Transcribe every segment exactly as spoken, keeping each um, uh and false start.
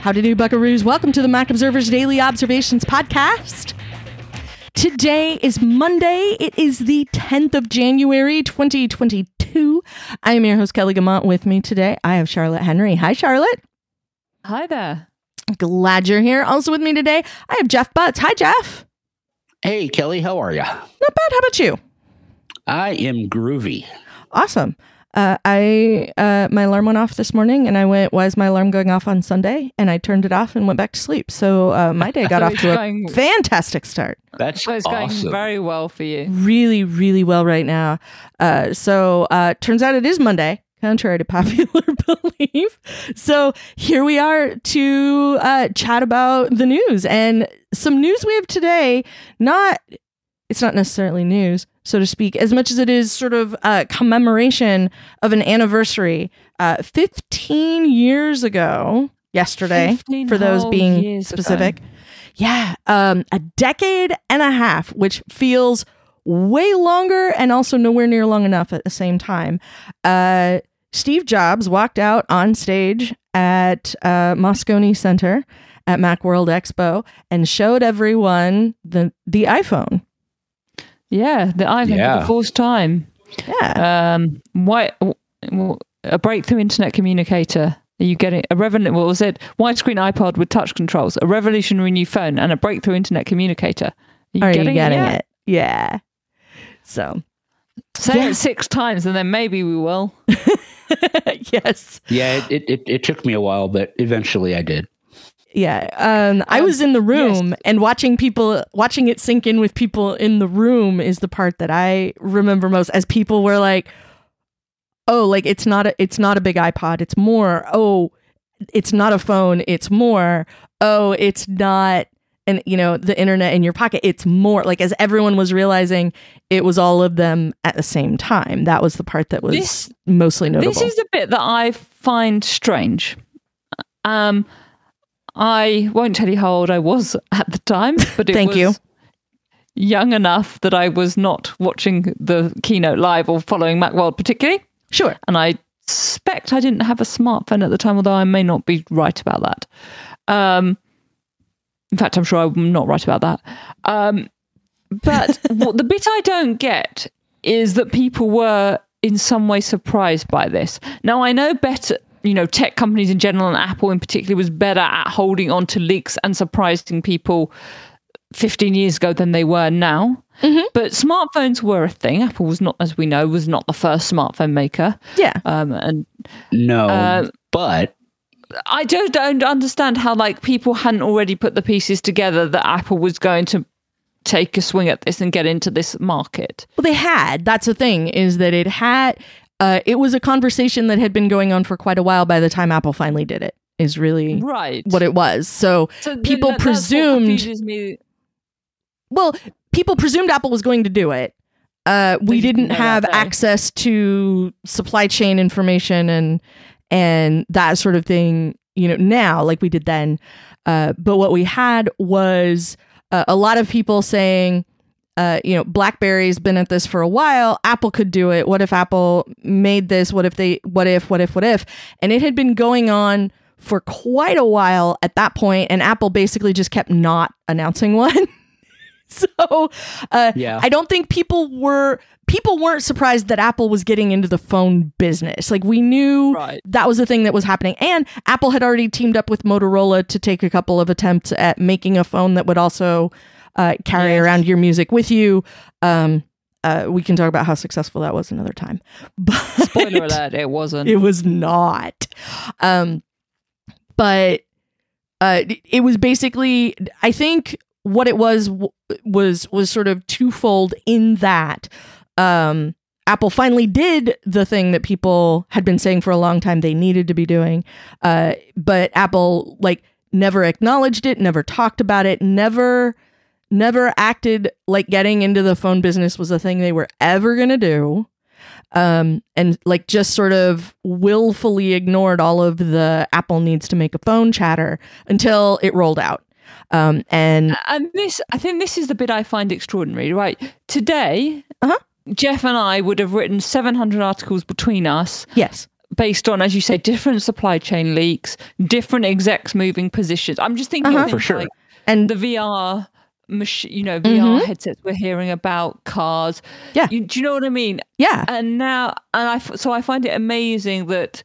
Howdy do, buckaroos. Welcome to the Mac Observer's Daily Observations podcast. Today is Monday. It is the tenth of January, twenty twenty-two. I am your host, Kelly Gamont. With me today, I have Charlotte Henry. Hi, Charlotte. Hi there. Glad you're here. Also with me today, I have Jeff Butts. Hi, Jeff. Hey, Kelly. How are you? Not bad. How about you? I am groovy. Awesome. Uh, I uh, my alarm went off this morning, and I went, "Why is my alarm going off on Sunday?" And I turned it off and went back to sleep. So uh, my day got So off it's to a going- fantastic start. That's So it's awesome. going very well for you. Really, really well right now. Uh, so uh, turns out it is Monday, contrary to popular belief. So here we are to uh, chat about the news, and some news we have today. Not, it's not necessarily news, so to speak, as much as it is sort of a commemoration of an anniversary. Uh, fifteen years ago, yesterday, fifteen for those whole being years ago. specific. Yeah, um, a decade and a half, which feels way longer and also nowhere near long enough at the same time. Uh, Steve Jobs walked out on stage at uh, Moscone Center at Macworld Expo and showed everyone the the iPhone. Yeah, the iPhone Yeah. for the fourth time. Yeah, Um, why a breakthrough internet communicator? Are you getting a revolution? What was it? Widescreen iPod with touch controls, a revolutionary new phone, and a breakthrough internet communicator. Are you are getting, you getting it? yet? it? Yeah. So Say Yeah. it six times, and then maybe we will. yes. Yeah, it, it, it took me a while, but eventually I did. Yeah, um, I Um, was in the room, yes. and watching people, watching it sink in with people in the room is the part that I remember most. As people were like, "Oh, like it's not a, it's not a big iPod. It's more. Oh, it's not a phone. It's more. Oh, it's not, and you know, the internet in your pocket. It's more." Like as everyone was realizing, it was all of them at the same time. That was the part that was This- mostly notable. This is the bit that I find strange. Um, I won't tell you how old I was at the time, but it Thank was you. young enough that I was not watching the keynote live or following Macworld particularly. Sure. And I suspect I didn't have a smartphone at the time, although I may not be right about that. Um, in fact, I'm sure I'm not right about that. Um, but what, the bit I don't get is that people were in some way surprised by this. Now, I know better, you know, tech companies in general and Apple in particular was better at holding on to leaks and surprising people fifteen years ago than they were now. Mm-hmm. But smartphones were a thing. Apple was not, as we know, was not the first smartphone maker. Yeah. Um, and No, Uh, but I just don't understand how like people hadn't already put the pieces together that Apple was going to take a swing at this and get into this market. Well, they had. That's the thing, is that it had, uh, it was a conversation that had been going on for quite a while by the time Apple finally did it, is really Right. what it was. So, So th- people that- that's what presumed, confuses me. well, people presumed Apple was going to do it. Uh, we They didn't didn't know have that day. access to supply chain information and and that sort of thing, you know, now like we did then. Uh, but what we had was uh, a lot of people saying, uh, you know, BlackBerry's been at this for a while. Apple could do it. What if Apple made this? What if they, what if, what if, what if? And it had been going on for quite a while at that point, and Apple basically just kept not announcing one. So uh, Yeah. I don't think people were, people weren't surprised that Apple was getting into the phone business. Like we knew Right. that was the thing that was happening. And Apple had already teamed up with Motorola to take a couple of attempts at making a phone that would also uh, carry Yes. around your music with you. Um, uh, we can talk about how successful that was another time. But Spoiler alert, it wasn't. it was not. Um, but uh, it was basically, I think what it was w- was was sort of twofold in that um, Apple finally did the thing that people had been saying for a long time they needed to be doing, uh, but Apple like never acknowledged it, never talked about it, never never acted like getting into the phone business was a thing they were ever gonna do. Um, and like just sort of willfully ignored all of the Apple needs to make a phone chatter until it rolled out. Um, and And this, I think this is the bit I find extraordinary, right? Today, Uh-huh. Jeff and I would have written seven hundred articles between us yes, based on, as you say, different supply chain leaks, different execs moving positions. I'm just thinking Uh-huh. of For things sure. like And the V R machine, you know, V R Mhm. headsets we're hearing about, cars. Yeah. You, do you know what I mean? yeah, And now, and I, f- so I find it amazing that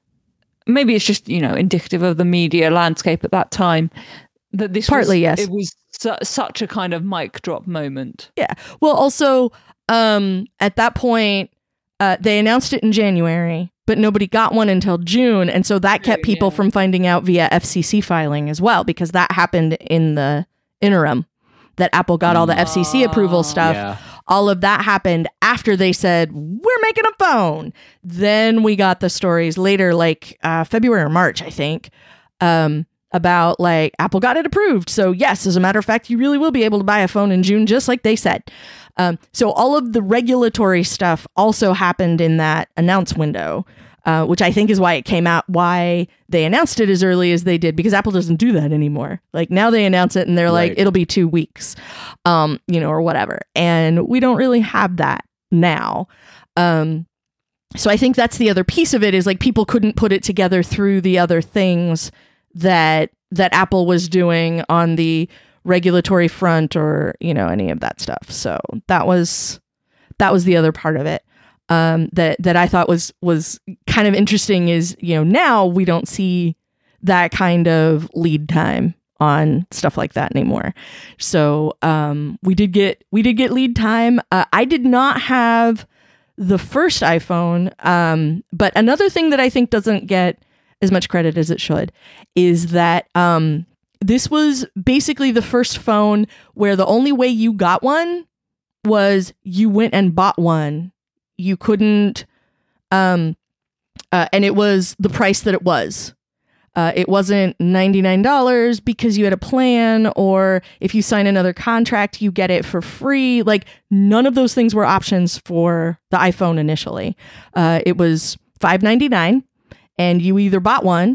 maybe it's just, you know, indicative of the media landscape at that time, that this Partly, was, yes. it was su- such a kind of mic drop moment. yeah. Well, also, um, at that point, uh, they announced it in January, but nobody got one until June, and so that kept True, people yeah. from finding out via F C C filing as well, because that happened in the interim. That Apple got all the F C C approval stuff. Yeah. All of that happened after they said, we're making a phone. Then we got the stories later, like uh, February or March, I think, um, about like Apple got it approved. So yes, as a matter of fact, you really will be able to buy a phone in June, just like they said. Um, so all of the regulatory stuff also happened in that announce window, uh, which I think is why it came out, why they announced it as early as they did, because Apple doesn't do that anymore. Like now they announce it and they're like, Right. it'll be two weeks, um, you know, or whatever. And we don't really have that now. Um, so I think that's the other piece of it, is like people couldn't put it together through the other things that that Apple was doing on the regulatory front, or, you know, any of that stuff. So that was that was the other part of it. Um, that that I thought was was kind of interesting is, you know, now we don't see that kind of lead time on stuff like that anymore. So um, we did get we did get lead time. Uh, I did not have the first iPhone, um, but another thing that I think doesn't get as much credit as it should is that um, this was basically the first phone where the only way you got one was you went and bought one. You couldn't, um, uh, and it was the price that it was. Uh, it wasn't ninety-nine dollars because you had a plan, or if you sign another contract, you get it for free. Like none of those things were options for the iPhone initially. Uh, it was five ninety-nine, and you either bought one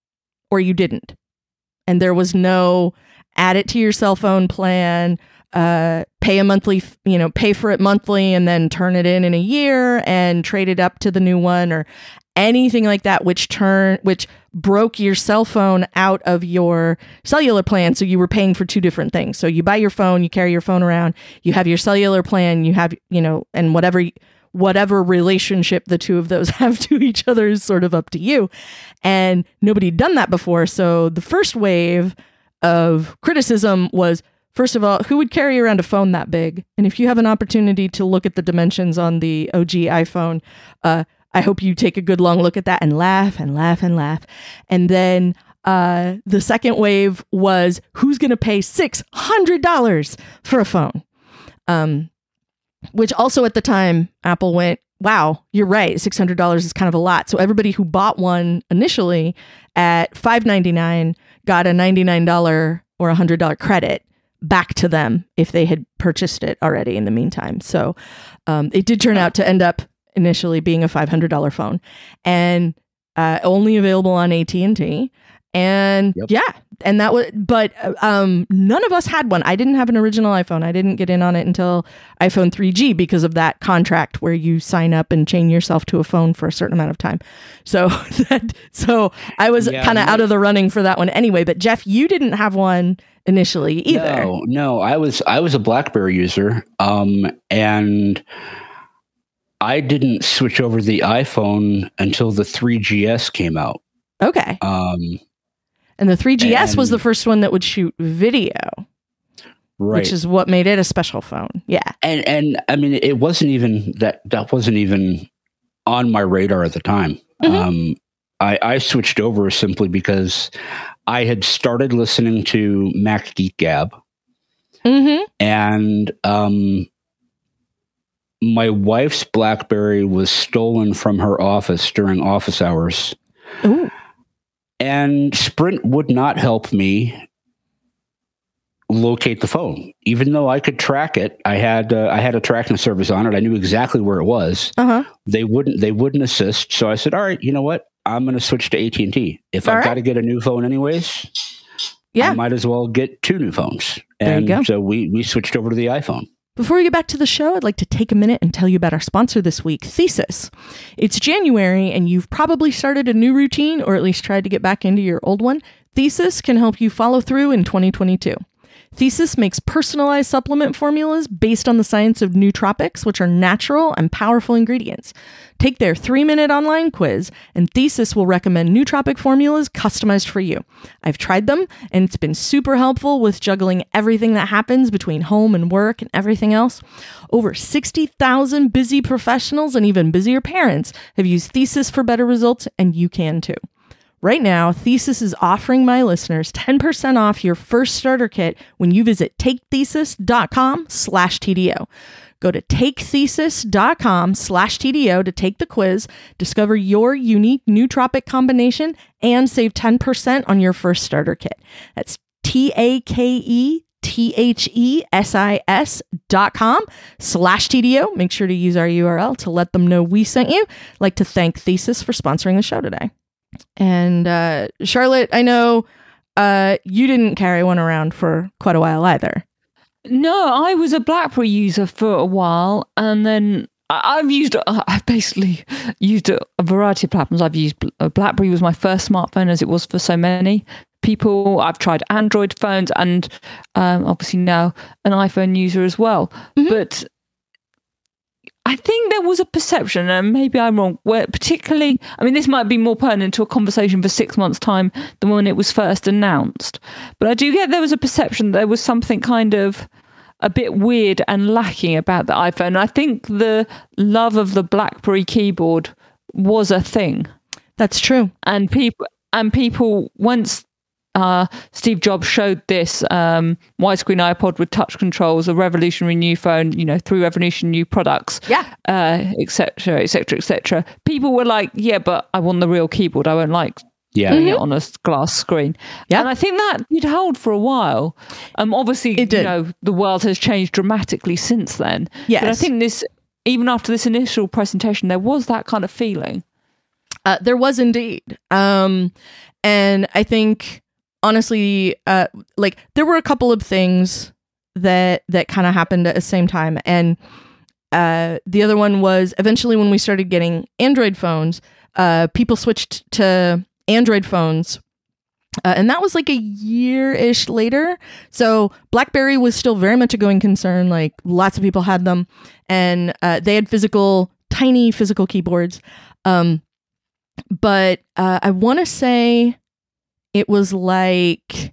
or you didn't. And there was no add it to your cell phone plan, uh, pay a monthly, you know, pay for it monthly and then turn it in in a year and trade it up to the new one, or anything like that, which turn, which broke your cell phone out of your cellular plan. So you were paying for two different things. So you buy your phone, you carry your phone around, you have your cellular plan, you have, you know, and whatever, whatever relationship the two of those have to each other is sort of up to you. And nobody had done that before. So the first wave of criticism was, first of all, who would carry around a phone that big? And if you have an opportunity to look at the dimensions on the O G iPhone, uh, I hope you take a good long look at that and laugh and laugh and laugh. And then uh, the second wave was, who's going to pay six hundred dollars for a phone? Um, which also at the time, Apple went, wow, you're right. six hundred dollars is kind of a lot. So everybody who bought one initially at five ninety-nine got a ninety-nine dollars or one hundred dollars credit back to them if they had purchased it already in the meantime. So um, it did turn out to end up initially being a five hundred dollars phone, and uh, only available on A T and T. And Yep. yeah, and that was, but um, none of us had one. I didn't have an original iPhone. I didn't get in on it until iPhone three G because of that contract where you sign up and chain yourself to a phone for a certain amount of time. So that, so I was Yeah, kind of me- out of the running for that one anyway. But Jeff, you didn't have one initially either. No, no, I was I was a BlackBerry user, um, and I didn't switch over to the iPhone until the three G S came out. Okay. Um, And the three G S was and- the first one that would shoot video, right, which is what made it a special phone. Yeah. and and I mean, it wasn't even that that wasn't even on my radar at the time. Mhm. Um, I, I switched over simply because I had started listening to Mac Geek Gab, Mm-hmm. and um, my wife's BlackBerry was stolen from her office during office hours. Ooh. And Sprint would not help me locate the phone, even though I could track it. I had uh, I had a tracking service on it. I knew exactly where it was. Uh-huh. They wouldn't they wouldn't assist. So I said, "All right, you know what? I'm going to switch to A T and T. If All I've right. got to get a new phone anyways, Yeah. I might as well get two new phones." There you And go. so we we switched over to the iPhone. Before we get back to the show, I'd like to take a minute and tell you about our sponsor this week, Thesis. It's January, and you've probably started a new routine, or at least tried to get back into your old one. Thesis can help you follow through in twenty twenty-two. Thesis makes personalized supplement formulas based on the science of nootropics, which are natural and powerful ingredients. Take their three-minute online quiz, and Thesis will recommend nootropic formulas customized for you. I've tried them, and it's been super helpful with juggling everything that happens between home and work and everything else. Over sixty thousand busy professionals and even busier parents have used Thesis for better results, and you can too. Right now, Thesis is offering my listeners ten percent off your first starter kit when you visit takethesis.com slash TDO. Go to takethesis.com slash TDO to take the quiz, discover your unique nootropic combination, and save ten percent on your first starter kit. That's T-A-K-E T-H-E-S-I-S dot com slash TDO. Make sure to use our U R L to let them know we sent you. I'd like to thank Thesis for sponsoring the show today. And uh, Charlotte, I know uh, you didn't carry one around for quite a while either. No, I was a BlackBerry user for a while, and then I- I've used, I've basically used a, a variety of platforms. I've used uh, BlackBerry was my first smartphone, as it was for so many people. I've tried Android phones, and um, obviously now an iPhone user as well. Mm-hmm. But I think there was a perception, and maybe I'm wrong, where particularly, I mean, this might be more pertinent to a conversation for six months' time than when it was first announced. But I do get there was a perception that there was something kind of a bit weird and lacking about the iPhone. And I think the love of the BlackBerry keyboard was a thing. That's true. And people, and people, once Uh, Steve Jobs showed this um, widescreen iPod with touch controls, a revolutionary new phone, you know, three revolutionary new products, yeah, uh, et cetera, et cetera, et cetera. People were like, "Yeah, but I want the real keyboard. I won't like yeah. doing mm-hmm. it on a glass screen." Yeah, and I think that did hold for a while. Um, obviously, it did. You know, the world has changed dramatically since then. Yes, but I think this, even after this initial presentation, there was that kind of feeling. Uh, there was indeed, um, and I think. Honestly, uh, like there were a couple of things that that kind of happened at the same time, and uh, the other one was eventually when we started getting Android phones, uh, people switched to Android phones, uh, and that was like a year-ish later. So BlackBerry was still very much a going concern. Like lots of people had them, and uh, they had physical, tiny physical keyboards. Um, but uh, I want to say. It was like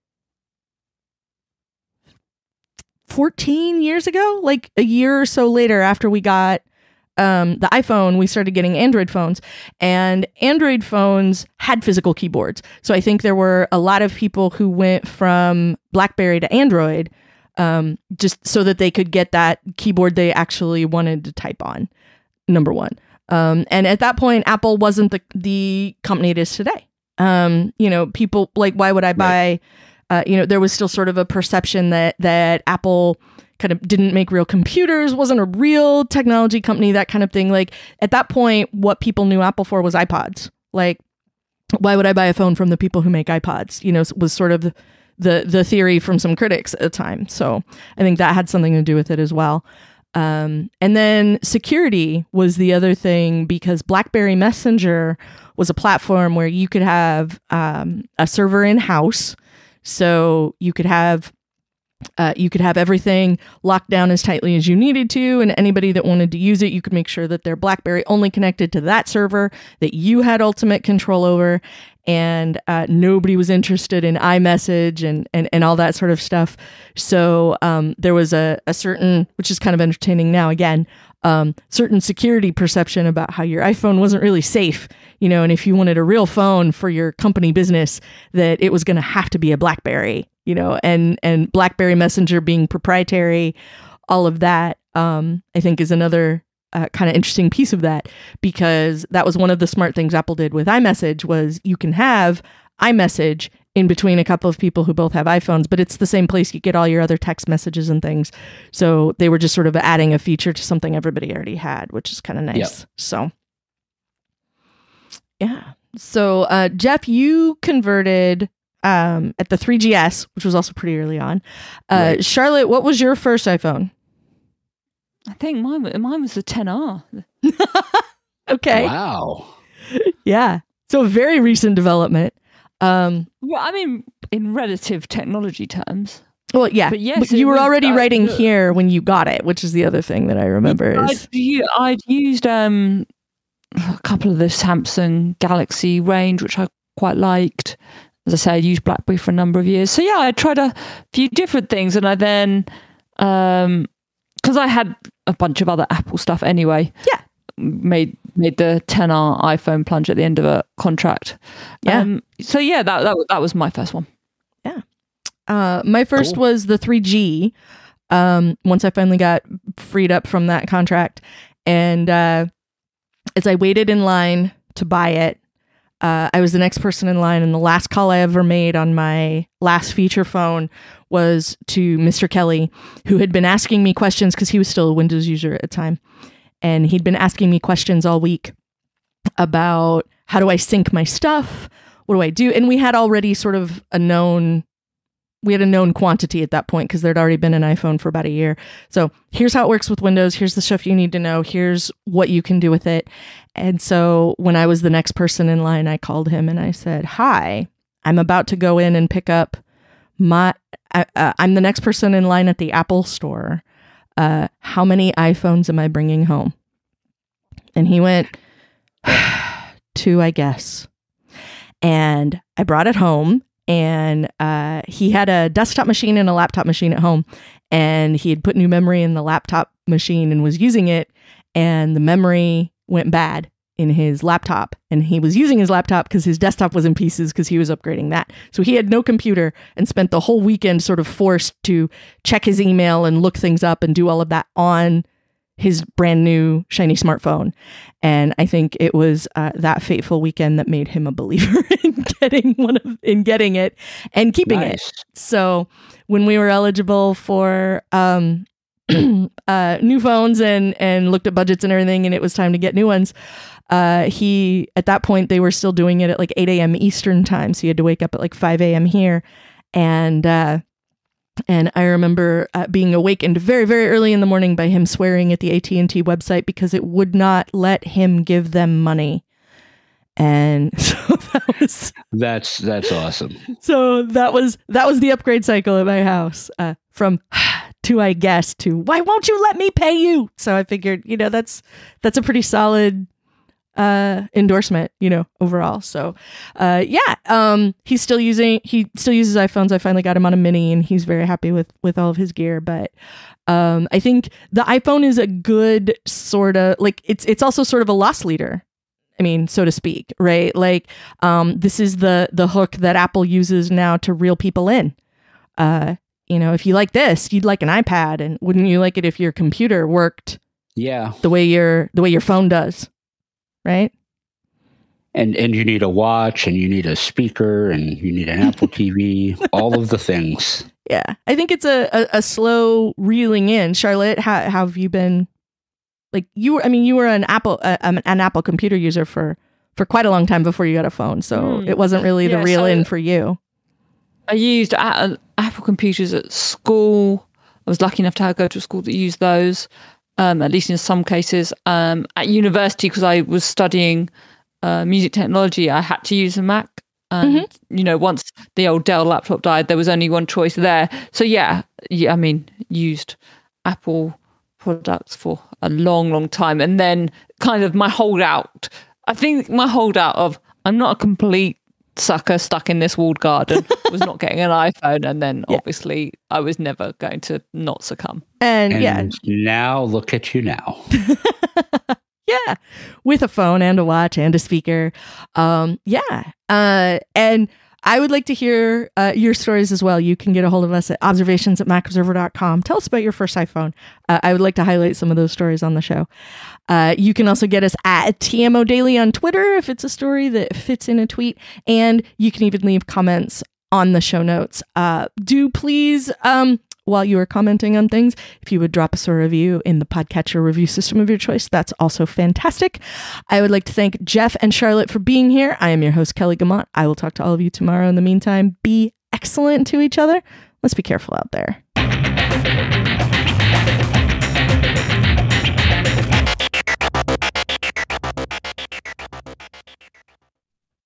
fourteen years ago, like a year or so later after we got um, the iPhone, we started getting Android phones, and Android phones had physical keyboards. So I think there were a lot of people who went from BlackBerry to Android um, just so that they could get that keyboard they actually wanted to type on, number one. Um, and at that point, Apple wasn't the, the company it is today. Um, you know, people like, why would I buy, right. uh, you know, there was still sort of a perception that, that Apple kind of didn't make real computers, wasn't a real technology company, that kind of thing. Like at that point, what people knew Apple for was iPods. Like, why would I buy a phone from the people who make iPods? You know, was sort of the, the theory from some critics at the time. So I think that had something to do with it as well. Um, and then security was the other thing, because BlackBerry Messenger was a platform where you could have um, a server in-house. So you could have uh, you could have everything locked down as tightly as you needed to, and anybody that wanted to use it, you could make sure that their BlackBerry only connected to that server that you had ultimate control over, and uh, nobody was interested in iMessage and, and, and all that sort of stuff. So um, there was a, a certain, which is kind of entertaining now again, um, certain security perception about how your iPhone wasn't really safe, you know, and if you wanted a real phone for your company business, that it was going to have to be a BlackBerry, you know, and, and BlackBerry Messenger being proprietary, all of that, um, I think is another uh, kind of interesting piece of that, because that was one of the smart things Apple did with iMessage was you can have iMessage in between a couple of people who both have iPhones, but it's the same place you get all your other text messages and things. So they were just sort of adding a feature to something everybody already had, which is kind of nice. Yep. So yeah. So uh, Jeff, you converted um, at the three G S, which was also pretty early on. Uh, right. Charlotte, what was your first iPhone? I think mine mine was the ten R. Okay. Wow. Yeah. So a very recent development. Um, Well, I mean, in relative technology terms. well, yeah. But yes, but it you were was, already uh, writing the- here when you got it, which is the other thing that I remember I'd, is u- I'd used um, a couple of the Samsung Galaxy range, which I quite liked. As I say, I'd used BlackBerry for a number of years. So yeah, I tried a few different things, and I then, um, because I had a bunch of other Apple stuff anyway. Yeah. Made made the ten R iPhone plunge at the end of a contract. Yeah. Um, so yeah, that that that was my first one. Uh, my first Cool. was the three G. Um, once I finally got freed up from that contract, and uh, as I waited in line to buy it, uh, I was the next person in line, and the last call I ever made on my last feature phone was to Mister Kelly, who had been asking me questions because he was still a Windows user at the time, and he'd been asking me questions all week about how do I sync my stuff, what do I do, and we had already sort of a known. We had a known quantity at that point because there'd already been an iPhone for about a year. So here's how it works with Windows. Here's the stuff you need to know. Here's what you can do with it. And so when I was the next person in line, I called him and I said, hi, I'm about to go in and pick up my, uh, uh, I'm the next person in line at the Apple store. Uh, how many iPhones am I bringing home? And he went, two, I guess. And I brought it home. And uh, he had a desktop machine and a laptop machine at home. And he had put new memory in the laptop machine and was using it. And the memory went bad in his laptop. And he was using his laptop because his desktop was in pieces because he was upgrading that. So he had no computer and spent the whole weekend sort of forced to check his email and look things up and do all of that on his brand new shiny smartphone. And I think it was uh, that fateful weekend that made him a believer in getting one of in getting it and keeping Nice. it. So when we were eligible for um, uh, new phones and and looked at budgets and everything, and it was time to get new ones, uh, he at that point they were still doing it at like eight a.m. Eastern time, so you had to wake up at like five a.m. here, and uh, And I remember uh, being awakened very, very early in the morning by him swearing at the A T and T website because it would not let him give them money. And so that was That's that's awesome. so that was that was the upgrade cycle at my house, uh, from to I guess to why won't you let me pay you? So I figured, you know, that's that's a pretty solid uh endorsement, you know, overall. So uh yeah, um he's still using he still uses iPhones. I finally got him on a mini and he's very happy with with all of his gear. But um I think the iPhone is a good sort of like it's it's also sort of a loss leader. I mean, so to speak, right? Like um this is the the hook that Apple uses now to reel people in. Uh you know, if you like this, you'd like an iPad, and wouldn't you like it if your computer worked Yeah. the way your the way your phone does? Right? And and you need a watch, and you need a speaker, and you need an Apple T V, all of the things. Yeah. I think it's a, a, a slow reeling in. Charlotte, how, how have you been? Like you were, I mean, you were an Apple, uh, um, an Apple computer user for, for quite a long time before you got a phone. So Mm. it wasn't really the Yeah, reel so- in for you. I used a- Apple computers at school. I was lucky enough to go to a school that used those, um, at least in some cases. Um, at university, because I was studying uh, music technology, I had to use a Mac. And, you know, once the old Dell laptop died, there was only one choice there. So, yeah, yeah, I mean, used Apple products for a long, long time. And then kind of my holdout, I think my holdout of I'm not a complete sucker stuck in this walled garden was not getting an iPhone. And then Yeah. obviously I was never going to not succumb. And, And yeah, now look at you now. yeah, with a phone and a watch and a speaker. Um, yeah. Uh, and I would like to hear uh, your stories as well. You can get a hold of us at observations at mac observer dot com. Tell us about your first iPhone. Uh, I would like to highlight some of those stories on the show. Uh, you can also get us at T M O Daily on Twitter if it's a story that fits in a tweet. And you can even leave comments on the show notes. Uh, do please, um, while you are commenting on things, if you would drop us a review in the podcatcher review system of your choice, that's also fantastic. I would like to thank Jeff and Charlotte for being here. I am your host, Kelly Gamont. I will talk to all of you tomorrow. In the meantime, be excellent to each other. Let's be careful out there.